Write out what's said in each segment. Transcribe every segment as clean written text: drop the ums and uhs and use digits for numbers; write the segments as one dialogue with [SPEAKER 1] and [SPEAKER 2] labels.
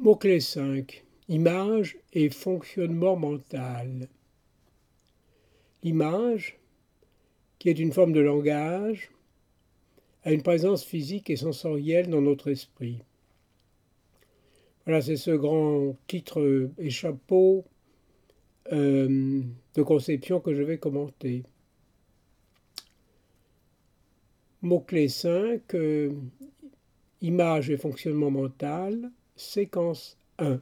[SPEAKER 1] Mot-clé 5. Image et fonctionnement mental. L'image, qui est une forme de langage, a une présence physique et sensorielle dans notre esprit. Voilà, c'est ce grand titre et chapeau de conception que je vais commenter. Mot-clé 5, image et fonctionnement mental, séquence 1.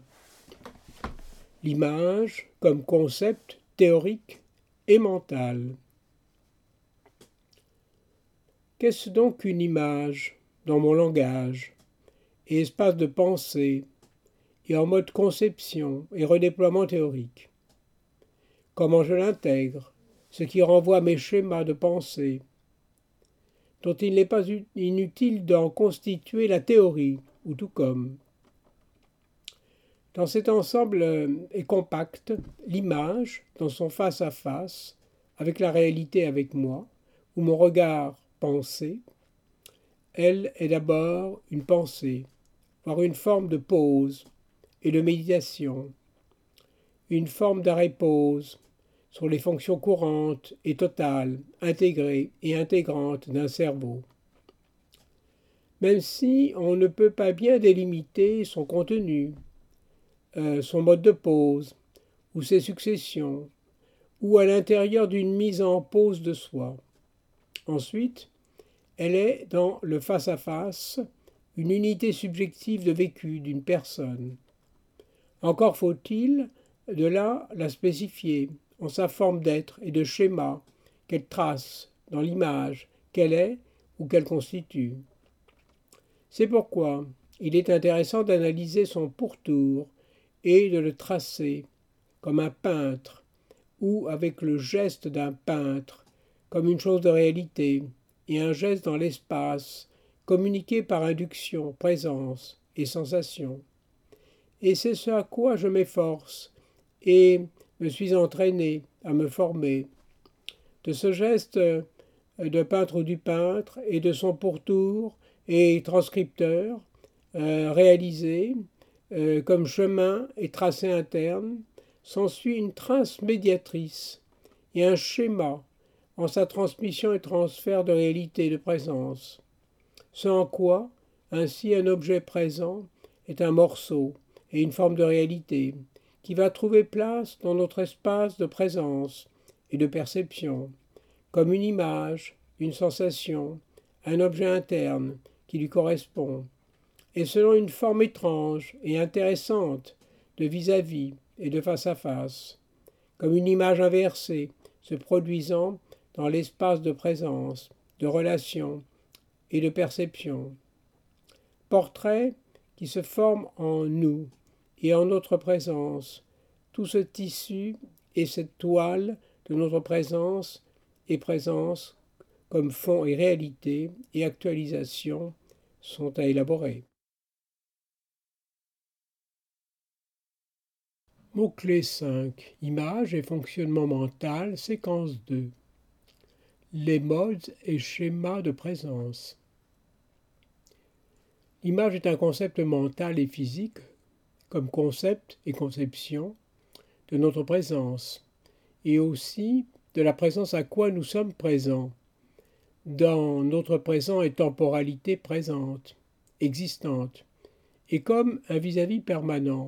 [SPEAKER 1] L'image comme concept théorique et mental. Qu'est-ce donc une image dans mon langage et espace de pensée et en mode conception et redéploiement théorique? Comment je l'intègre, ce qui renvoie à mes schémas de pensée, dont il n'est pas inutile d'en constituer la théorie, ou tout comme. Dans cet ensemble est compacte l'image dans son face-à-face avec la réalité avec moi, où mon regard pensée, elle est d'abord une pensée, voire une forme de pause et de méditation, une forme d'arrêt-pause sur les fonctions courantes et totales, intégrées et intégrantes d'un cerveau. Même si on ne peut pas bien délimiter son contenu, son mode de pause, ou ses successions, ou à l'intérieur d'une mise en pause de soi. Ensuite, elle est dans le face-à-face, une unité subjective de vécu d'une personne. Encore faut-il de là la spécifier en sa forme d'être et de schéma qu'elle trace dans l'image qu'elle est ou qu'elle constitue. C'est pourquoi il est intéressant d'analyser son pourtour et de le tracer comme un peintre ou avec le geste d'un peintre, comme une chose de réalité et un geste dans l'espace, communiqué par induction, présence et sensation. Et c'est ce à quoi je m'efforce et me suis entraîné à me former. De ce geste de peintre ou du peintre et de son pourtour et transcripteur réalisé comme chemin et tracé interne, s'ensuit une trace médiatrice et un schéma en sa transmission et transfert de réalité et de présence. Ce en quoi, ainsi, un objet présent est un morceau et une forme de réalité qui va trouver place dans notre espace de présence et de perception, comme une image, une sensation, un objet interne qui lui correspond, et selon une forme étrange et intéressante de vis-à-vis et de face-à-face, comme une image inversée se produisant dans l'espace de présence, de relation et de perception. Portrait qui se forme en nous et en notre présence, tout ce tissu et cette toile de notre présence et présence comme fond et réalité et actualisation sont à élaborer. Mot-clé 5. Image et fonctionnement mental, séquence 2. Les modes et schémas de présence. L'image est un concept mental et physique, comme concept et conception, de notre présence, et aussi de la présence à quoi nous sommes présents, dans notre présent et temporalité présente, existante, et comme un vis-à-vis permanent.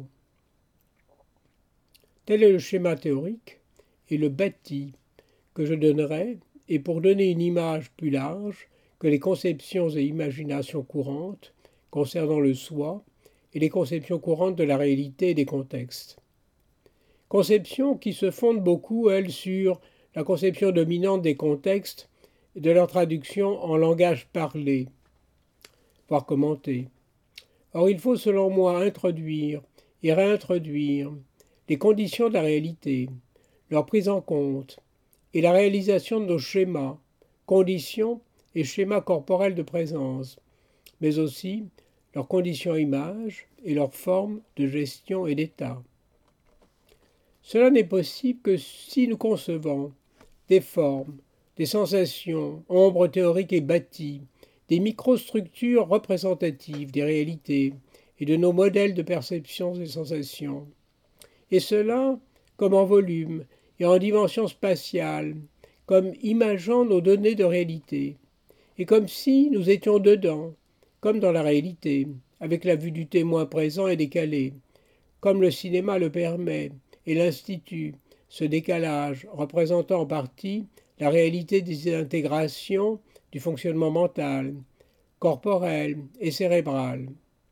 [SPEAKER 1] Tel est le schéma théorique et le bâti que je donnerai, et pour donner une image plus large que les conceptions et imaginations courantes concernant le soi et les conceptions courantes de la réalité et des contextes. Conceptions qui se fondent beaucoup, elles, sur la conception dominante des contextes et de leur traduction en langage parlé, voire commenté. Or, il faut selon moi introduire et réintroduire les conditions de la réalité, leur prise en compte et la réalisation de nos schémas, conditions et schémas corporels de présence, mais aussi leurs conditions images et leurs formes de gestion et d'état. Cela n'est possible que si nous concevons des formes, des sensations, ombres théoriques et bâties, des microstructures représentatives des réalités et de nos modèles de perceptions et sensations. Et cela comme en volume et en dimension spatiale, comme imageant nos données de réalité, et comme si nous étions dedans, comme dans la réalité, avec la vue du témoin présent et décalé, comme le cinéma le permet, et l'institut, ce décalage représentant en partie la réalité des intégrations du fonctionnement mental, corporel et cérébral,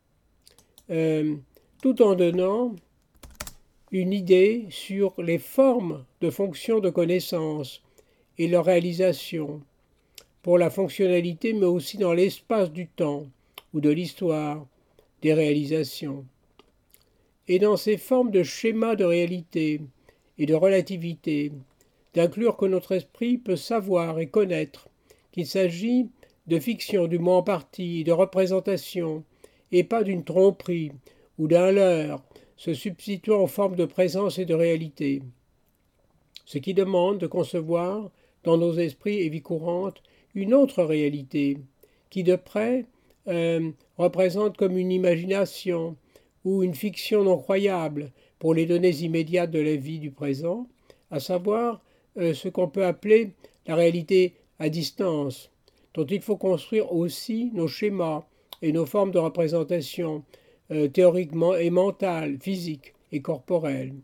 [SPEAKER 1] tout en donnant une idée sur les formes de fonctions de connaissance et leur réalisation, pour la fonctionnalité mais aussi dans l'espace du temps ou de l'histoire des réalisations. Et dans ces formes de schémas de réalité et de relativité, d'inclure que notre esprit peut savoir et connaître qu'il s'agit de fiction du moins en partie, de représentation, et pas d'une tromperie ou d'un leurre se substituant aux formes de présence et de réalité. Ce qui demande de concevoir, dans nos esprits et vies courantes, une autre réalité, qui de près représente comme une imagination ou une fiction non croyable pour les données immédiates de la vie du présent, à savoir ce qu'on peut appeler la réalité à distance, dont il faut construire aussi nos schémas et nos formes de représentation théoriquement et mentales, physiques et corporelles.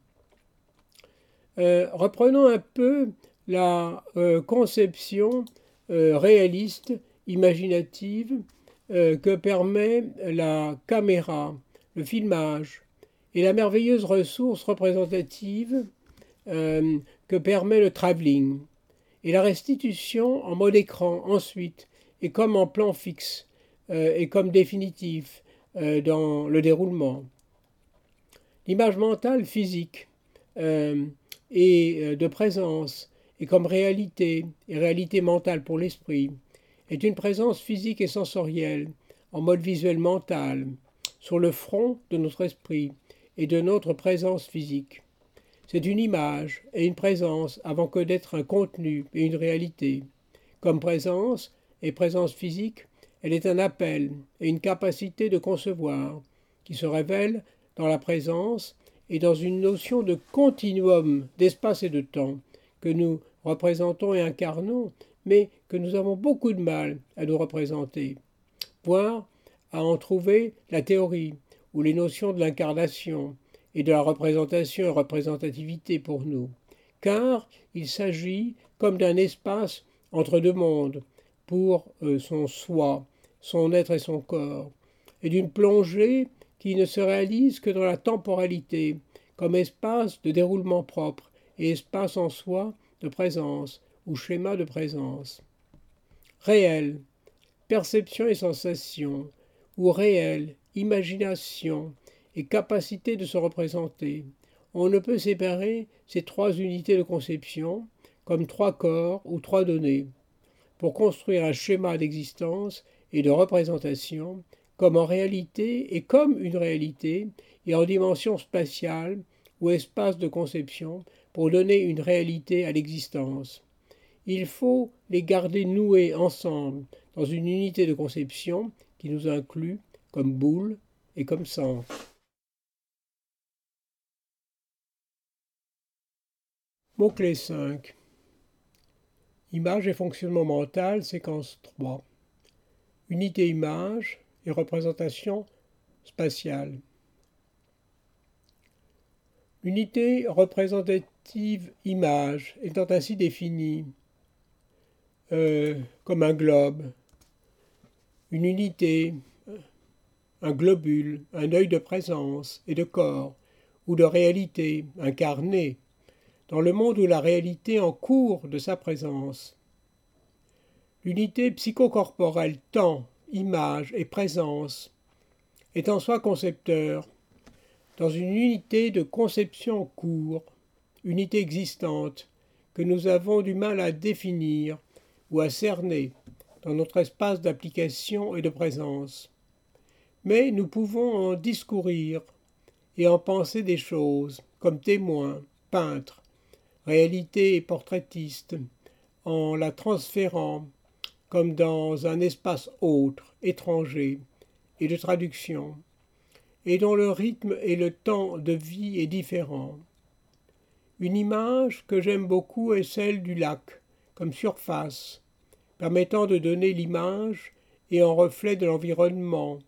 [SPEAKER 1] Reprenons un peu la conception réaliste, imaginative, que permet la caméra, le filmage, et la merveilleuse ressource représentative que permet le travelling, et la restitution en mode écran ensuite, et comme en plan fixe, et comme définitif dans le déroulement. L'image mentale physique et de présence, et comme réalité, et réalité mentale pour l'esprit, est une présence physique et sensorielle, en mode visuel mental, sur le front de notre esprit et de notre présence physique. C'est une image et une présence avant que d'être un contenu et une réalité. Comme présence et présence physique, elle est un appel et une capacité de concevoir qui se révèle dans la présence et dans une notion de continuum d'espace et de temps que nous représentons et incarnons, mais que nous avons beaucoup de mal à nous représenter, voire à en trouver la théorie ou les notions de l'incarnation et de la représentation et représentativité pour nous, car il s'agit comme d'un espace entre deux mondes pour son soi, son être et son corps, et d'une plongée qui ne se réalise que dans la temporalité, comme espace de déroulement propre et espace en soi de présence ou schéma de présence. Réel, perception et sensation, ou réel, imagination et capacité de se représenter. On ne peut séparer ces trois unités de conception comme trois corps ou trois données pour construire un schéma d'existence et de représentation comme en réalité et comme une réalité et en dimension spatiale ou espace de conception pour donner une réalité à l'existence. Il faut les garder noués ensemble dans une unité de conception qui nous inclut comme boule et comme centre. Mot-clé 5. Image et fonctionnement mental, séquence 3. Unité image et représentation spatiale. L'unité représentative image étant ainsi définie comme un globe, une unité, un globule, un œil de présence et de corps, ou de réalité incarnée, dans le monde où la réalité en cours de sa présence. L'unité psychocorporelle temps, image et présence est en soi concepteur, dans une unité de conception en cours, unité existante, que nous avons du mal à définir ou à cerner dans notre espace d'application et de présence. Mais nous pouvons en discourir et en penser des choses, comme témoins, peintres, réalité et portraitiste, en la transférant comme dans un espace autre, étranger, et de traduction, et dont le rythme et le temps de vie est différent. Une image que j'aime beaucoup est celle du lac, comme surface, permettant de donner l'image et en reflet de l'environnement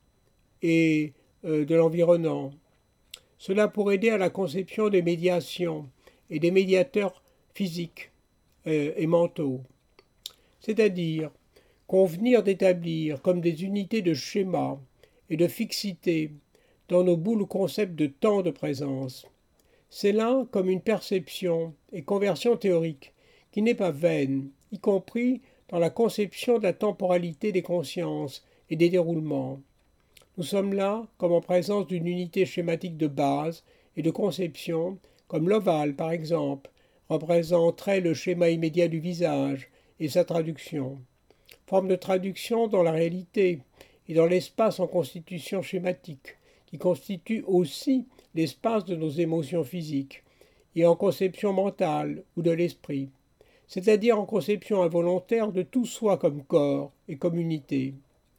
[SPEAKER 1] et de l'environnant. Cela pour aider à la conception des médiations et des médiateurs physiques et mentaux. C'est-à-dire convenir d'établir comme des unités de schéma et de fixité dans nos bouts le concept de temps de présence. C'est là comme une perception et conversion théorique qui n'est pas vaine, y compris dans la conception de la temporalité des consciences et des déroulements. Nous sommes là comme en présence d'une unité schématique de base et de conception, comme l'ovale par exemple, représenterait le schéma immédiat du visage et sa traduction. Forme de traduction dans la réalité et dans l'espace en constitution schématique, qui constitue aussi l'espace de nos émotions physiques, et en conception mentale ou de l'esprit, c'est-à-dire en conception involontaire de tout soi comme corps et comme unité.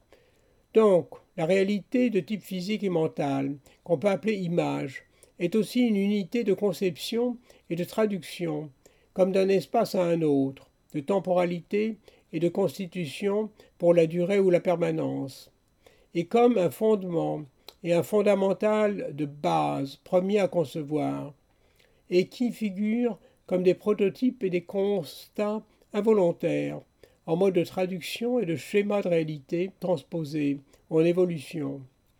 [SPEAKER 1] Donc, la réalité de type physique et mental, qu'on peut appeler image, est aussi une unité de conception et de traduction, comme d'un espace à un autre, de temporalité et de constitution pour la durée ou la permanence, et comme un fondement et un fondamental de base premier à concevoir, et qui figure comme des prototypes et des constats involontaires, en mode de traduction et de schéma de réalité transposé ou en évolution,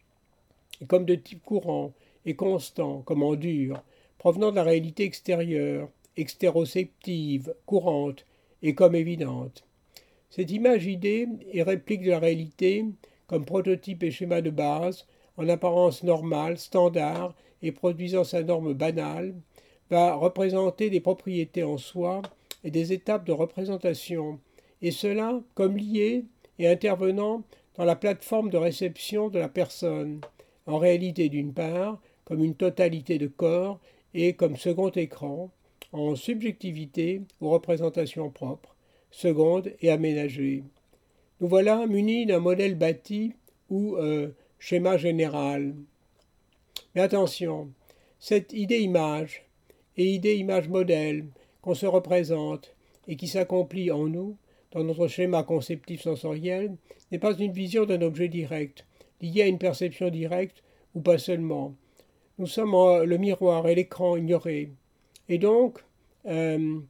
[SPEAKER 1] et comme de type courant et constant, comme en dur, provenant de la réalité extérieure, extéroceptive, courante, et comme évidente. Cette image idée et réplique de la réalité, comme prototype et schéma de base, en apparence normale, standard et produisant sa norme banale, va représenter des propriétés en soi et des étapes de représentation, et cela comme lié et intervenant dans la plateforme de réception de la personne, en réalité d'une part, comme une totalité de corps et comme second écran, en subjectivité ou représentation propre, seconde et aménagée. Nous voilà munis d'un modèle bâti ou schéma général. Mais attention, cette idée-image et idée-image-modèle qu'on se représente et qui s'accomplit en nous, dans notre schéma conceptif sensoriel, n'est pas une vision d'un objet direct, lié à une perception directe ou pas seulement. Nous sommes le miroir et l'écran ignorés. Et donc, nous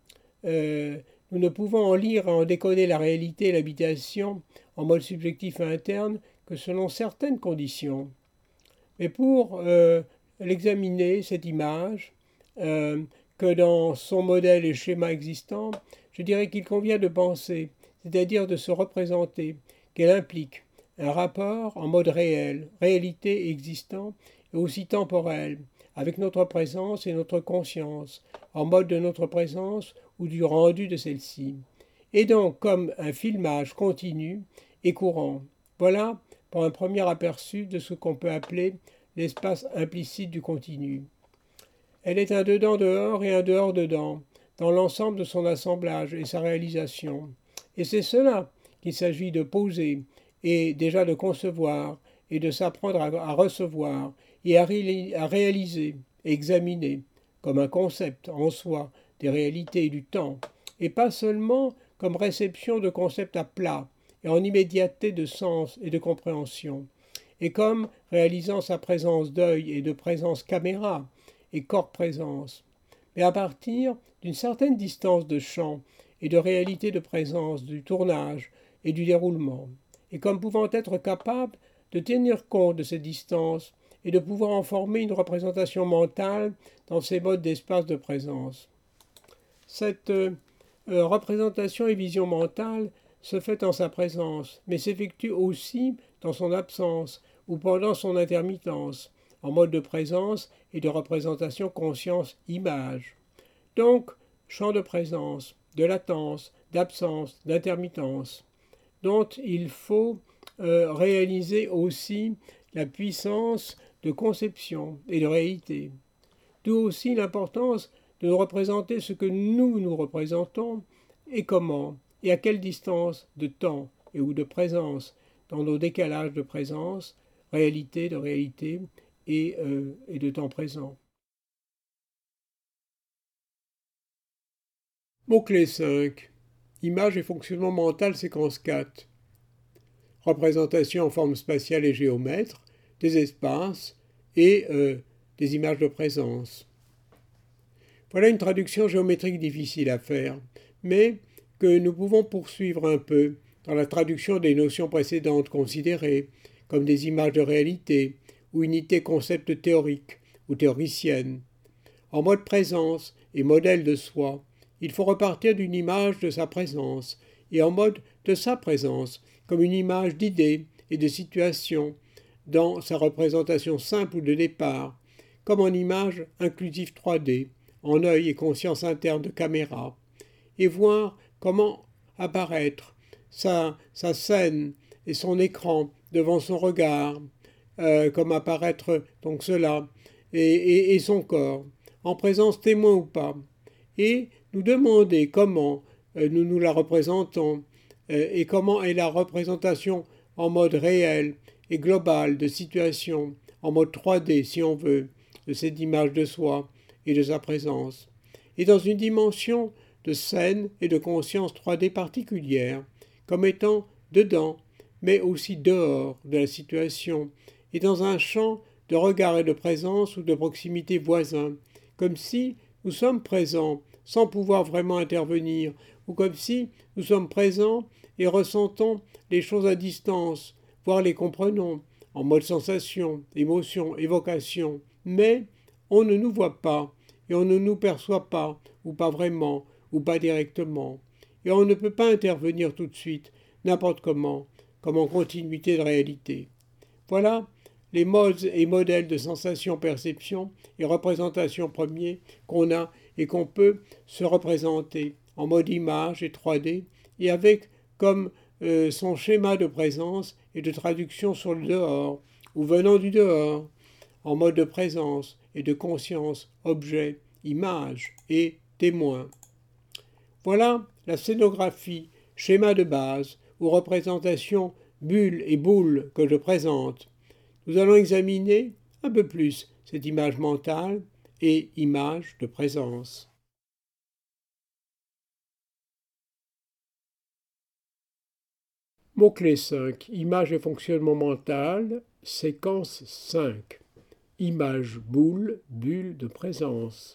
[SPEAKER 1] ne pouvons en lire et en décoder la réalité et l'habitation en mode subjectif et interne que selon certaines conditions. Mais pour l'examiner, cette image, que dans son modèle et schéma existant, je dirais qu'il convient de penser, c'est-à-dire de se représenter, qu'elle implique un rapport en mode réel, réalité existant et aussi temporel, avec notre présence et notre conscience, en mode de notre présence ou du rendu de celle-ci, et donc comme un filmage continu et courant. Voilà pour un premier aperçu de ce qu'on peut appeler l'espace implicite du continu. Elle est un dedans-dehors et un dehors-dedans, dans l'ensemble de son assemblage et sa réalisation. Et c'est cela qu'il s'agit de poser, et déjà de concevoir, et de s'apprendre à recevoir, et à réaliser, et examiner, comme un concept en soi des réalités et du temps, et pas seulement comme réception de concepts à plat, et en immédiateté de sens et de compréhension, et comme réalisant sa présence d'œil et de présence caméra, et corps-présence, mais à partir d'une certaine distance de champ et de réalité de présence du tournage et du déroulement, et comme pouvant être capable de tenir compte de ces distances et de pouvoir en former une représentation mentale dans ces modes d'espace de présence. Cette représentation et vision mentale se fait en sa présence, mais s'effectue aussi dans son absence ou pendant son intermittence, en mode de présence et de représentation conscience-image. Donc, champ de présence, de latence, d'absence, d'intermittence, dont il faut réaliser aussi la puissance de conception et de réalité. D'où aussi l'importance de nous représenter ce que nous représentons et comment, et à quelle distance de temps et ou de présence dans nos décalages de présence, réalité de réalité, et de temps présent. Mot-clé 5. Image et fonctionnement mental séquence 4. Représentation en forme spatiale et géomètre, des espaces et des images de présence. Voilà une traduction géométrique difficile à faire, mais que nous pouvons poursuivre un peu dans la traduction des notions précédentes considérées, comme des images de réalité ou unités concepts théoriques ou théoriciennes. En mode présence et modèle de soi, il faut repartir d'une image de sa présence et en mode de sa présence, comme une image d'idée et de situation, dans sa représentation simple ou de départ, comme en image inclusive 3D, en œil et conscience interne de caméra, et voir comment apparaître sa scène et son écran devant son regard, comme apparaître donc cela, et son corps, en présence témoin ou pas, et nous demander comment nous la représentons, et comment est la représentation en mode réel et global de situation, en mode 3D si on veut, de cette image de soi et de sa présence, et dans une dimension de scène et de conscience 3D particulière, comme étant dedans, mais aussi dehors de la situation, et dans un champ de regard et de présence ou de proximité voisin, comme si nous sommes présents sans pouvoir vraiment intervenir, ou comme si nous sommes présents et ressentons les choses à distance, voire les comprenons, en mode sensation, émotion, évocation, mais on ne nous voit pas, et on ne nous perçoit pas, ou pas vraiment, ou pas directement, et on ne peut pas intervenir tout de suite, n'importe comment, comme en continuité de réalité. Voilà les modes et modèles de sensation-perception et représentation premiers qu'on a et qu'on peut se représenter en mode image et 3D et avec comme son schéma de présence et de traduction sur le dehors ou venant du dehors en mode de présence et de conscience, objet, image et témoin. Voilà la scénographie, schéma de base ou représentation bulle et boule que je présente. Nous allons examiner un peu plus cette image mentale et image de présence. Mot-clé 5. Image et fonctionnement mental, séquence 5. Image boule, bulle de présence.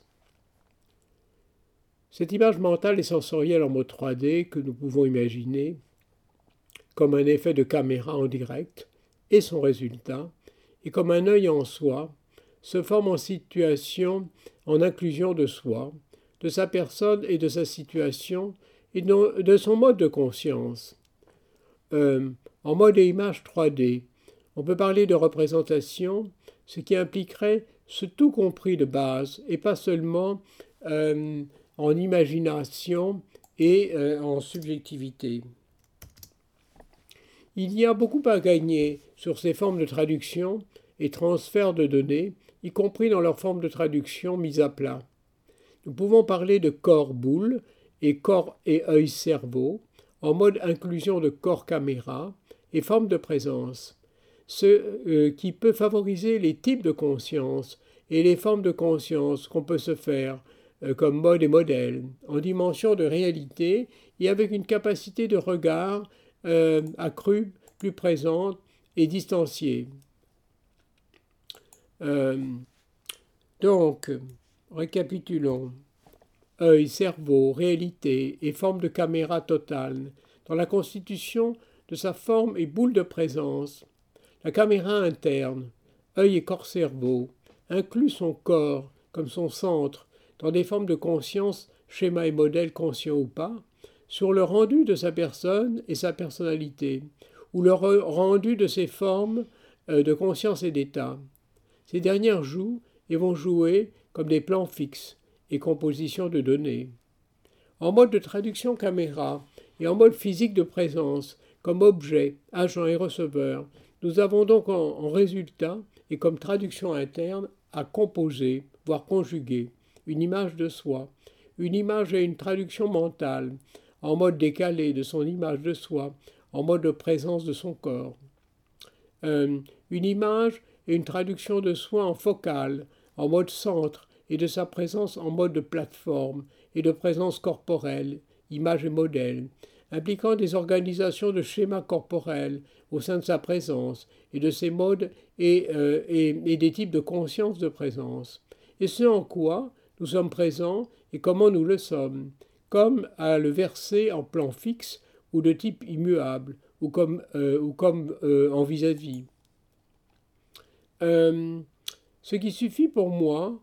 [SPEAKER 1] Cette image mentale et sensorielle en mode 3D que nous pouvons imaginer comme un effet de caméra en direct et son résultat, et comme un œil en soi, se forme en situation, en inclusion de soi, de sa personne et de sa situation, et de son mode de conscience. En mode et image 3D, on peut parler de représentation, ce qui impliquerait ce tout compris de base, et pas seulement en imagination et en subjectivité. Il y a beaucoup à gagner sur ces formes de traduction et transfert de données, y compris dans leur forme de traduction mise à plat. Nous pouvons parler de corps-boule et corps et œil-cerveau, en mode inclusion de corps-caméra et forme de présence, ce qui peut favoriser les types de conscience et les formes de conscience qu'on peut se faire comme mode et modèle, en dimension de réalité et avec une capacité de regard accrue, plus présente et distanciée. Donc, récapitulons. Œil, cerveau, réalité et forme de caméra totale, dans la constitution de sa forme et boule de présence. La caméra interne, œil et corps-cerveau, inclut son corps comme son centre dans des formes de conscience, schéma et modèle conscient ou pas, sur le rendu de sa personne et sa personnalité, ou le rendu de ses formes de conscience et d'état. Ces dernières jouent et vont jouer comme des plans fixes et compositions de données. En mode de traduction caméra et en mode physique de présence, comme objet, agent et receveur, nous avons donc en résultat et comme traduction interne à composer, voire conjuguer, une image de soi, une image et une traduction mentale, en mode décalé de son image de soi, en mode de présence de son corps. Une image et une traduction de soi en focal, en mode centre, et de sa présence en mode de plateforme, et de présence corporelle, image et modèle, impliquant des organisations de schémas corporels au sein de sa présence, et de ses modes et des types de conscience de présence, et ce en quoi nous sommes présents et comment nous le sommes, comme à le verser en plan fixe ou de type immuable, ou comme en vis-à-vis. Ce qui suffit pour moi,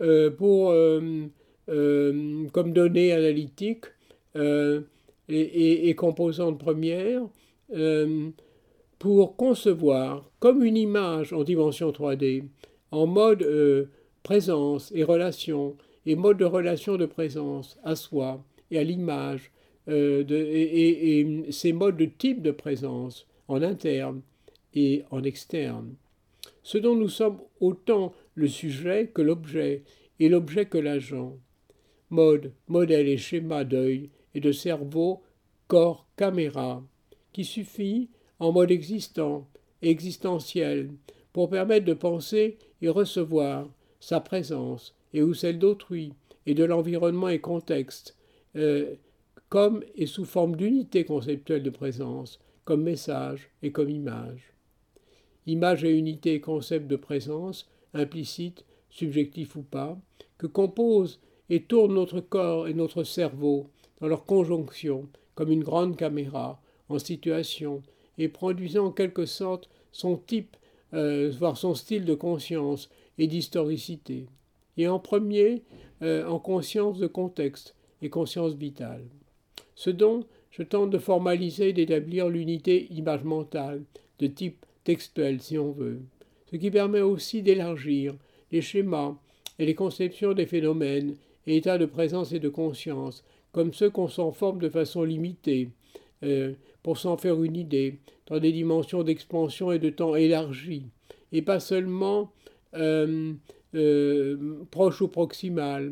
[SPEAKER 1] comme donnée analytique et composante première, pour concevoir comme une image en dimension 3D, en mode présence et relation, et mode de relation de présence à soi et à l'image, et ces modes de type de présence en interne et en externe. Ce dont nous sommes autant le sujet que l'objet, et l'objet que l'agent. Mode, modèle et schéma d'œil et de cerveau, corps, caméra, qui suffit en mode existant et existentiel pour permettre de penser et recevoir sa présence et ou celle d'autrui et de l'environnement et contexte, comme et sous forme d'unité conceptuelle de présence, comme message et comme image. Image et unité et concept de présence, implicite, subjectif ou pas, que composent et tournent notre corps et notre cerveau dans leur conjonction, comme une grande caméra, en situation, et produisant en quelque sorte son type, voire son style de conscience et d'historicité. Et en premier, en conscience de contexte et conscience vitale. Ce dont je tente de formaliser et d'établir l'unité image mentale, de type textuel si on veut, ce qui permet aussi d'élargir les schémas et les conceptions des phénomènes et états de présence et de conscience, comme ceux qu'on s'en forme de façon limitée, pour s'en faire une idée, dans des dimensions d'expansion et de temps élargies, et pas seulement proche ou proximal,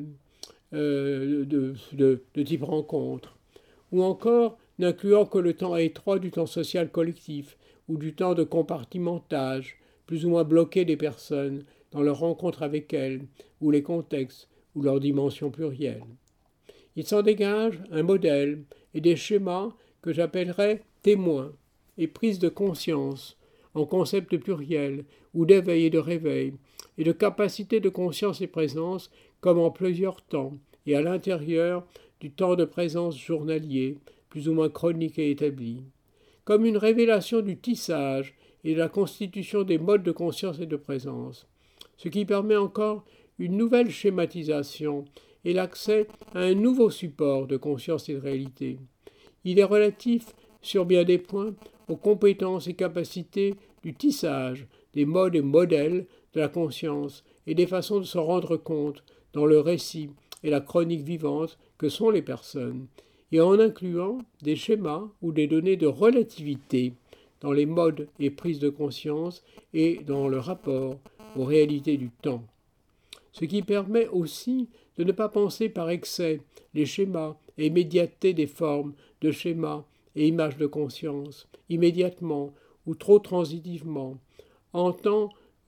[SPEAKER 1] de type rencontre, ou encore n'incluant que le temps étroit du temps social collectif, ou du temps de compartimentage, plus ou moins bloqué des personnes dans leur rencontre avec elles, ou les contextes, ou leur dimension plurielle. Il s'en dégage un modèle et des schémas que j'appellerais témoins et prise de conscience en concept pluriel, ou d'éveil et de réveil, et de capacité de conscience et présence comme en plusieurs temps, et à l'intérieur du temps de présence journalier, plus ou moins chronique et établi, comme une révélation du tissage et de la constitution des modes de conscience et de présence, ce qui permet encore une nouvelle schématisation et l'accès à un nouveau support de conscience et de réalité. Il est relatif, sur bien des points, aux compétences et capacités du tissage des modes et modèles de la conscience et des façons de s'en rendre compte dans le récit et la chronique vivante que sont les personnes, et en incluant des schémas ou des données de relativité dans les modes et prises de conscience et dans le rapport aux réalités du temps. Ce qui permet aussi de ne pas penser par excès les schémas et immédiateté des formes de schémas et images de conscience, immédiatement ou trop transitivement, en tant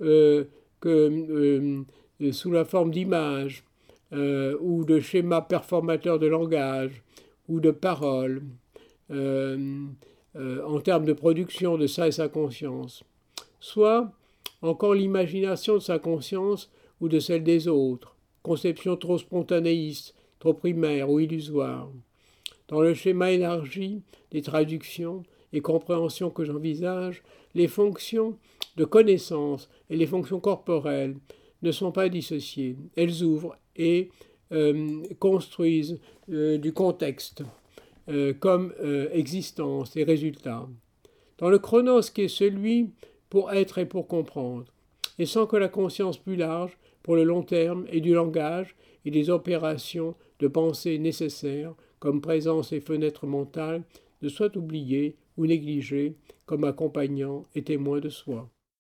[SPEAKER 1] que sous la forme d'images ou de schémas performateurs de langage ou de paroles, en termes de production de ça et sa conscience, soit encore l'imagination de sa conscience ou de celle des autres, conception trop spontanéiste, trop primaire ou illusoire. Dans le schéma élargi des traductions et compréhensions que j'envisage, les fonctions de connaissance et les fonctions corporelles ne sont pas dissociées. Elles ouvrent et construisent du contexte comme existence et résultat. Dans le chronos qui est celui pour être et pour comprendre, et sans que la conscience plus large pour le long terme et du langage et des opérations de pensée nécessaires comme présence et fenêtre mentale ne soient oubliées ou négligées comme accompagnant et témoin de soi.